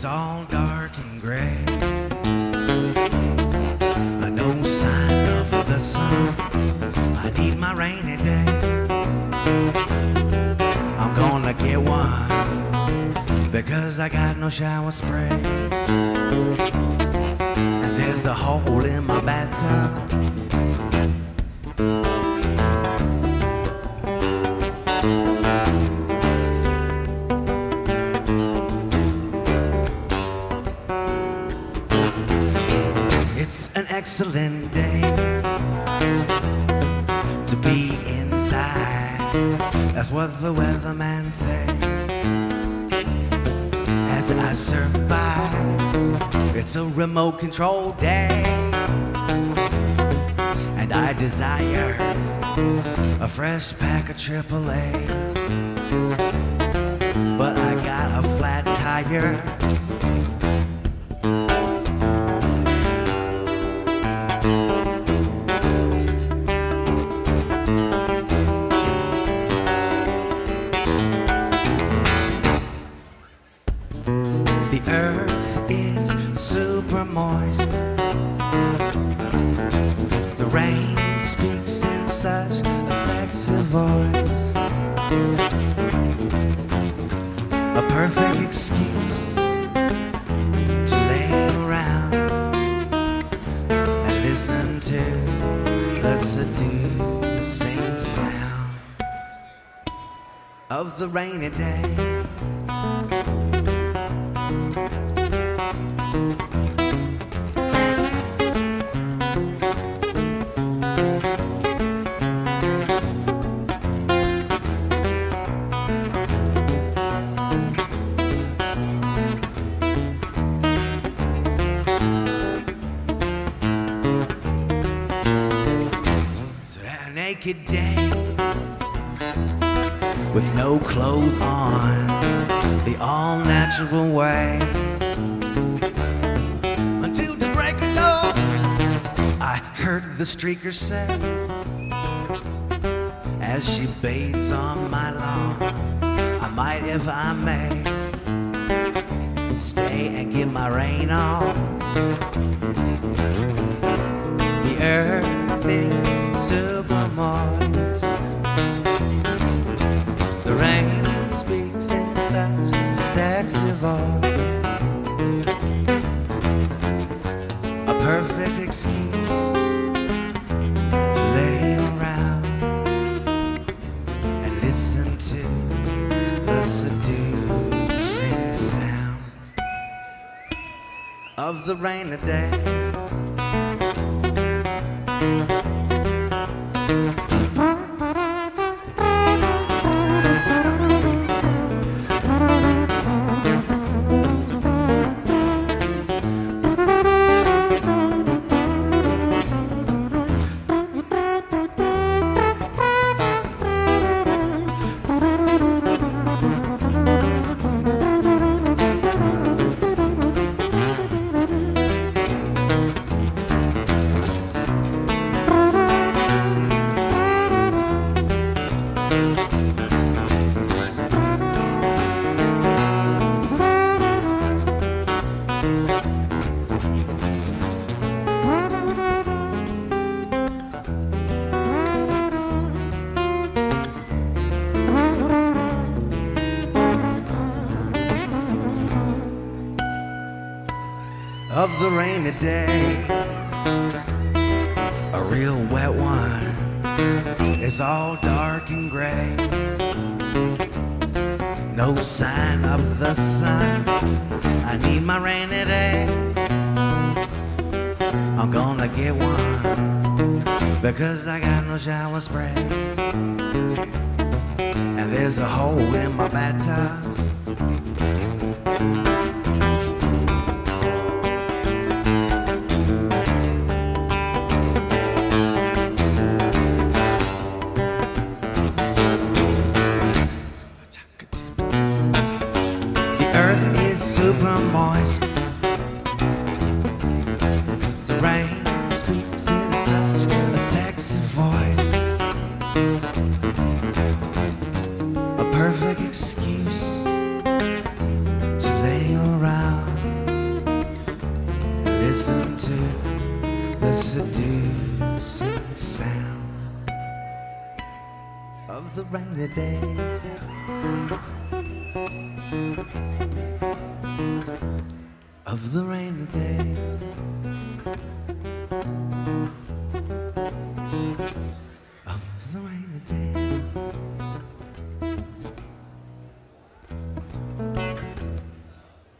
It's all dark and gray. No sign of the sun. I need my rainy day. I'm gonna get one because I got no shower spray. And there's a hole in my bathtub. It's an excellent day to be inside. That's what the weatherman say. As I surf by, it's a remote control day, and I desire a fresh pack of AAA. But I got a flat tire. The earth is super moist. The rain speaks in such a sexy voice. A perfect excuse to lay around and listen to the seducing sound of the rainy day. Naked day with no clothes on, the all-natural way. Until the break of dawn, I heard the streaker say, as she bathes on my lawn, I might, if I may, stay and get my rain on. The earth is super moist. The rain speaks in such a sexy voice. A perfect excuse to lay around and listen to the seducing sound of the rainy day. Of the rainy day, a real wet one. It's all dark and gray. No sign of the sun. I need my rainy day. I'm gonna get one because I got no shower spray. And there's a hole in my bathtub. Super moist. The rain speaks in such a sexy voice. A perfect excuse to lay around seducing sound of the rainy day. Of the rainy day.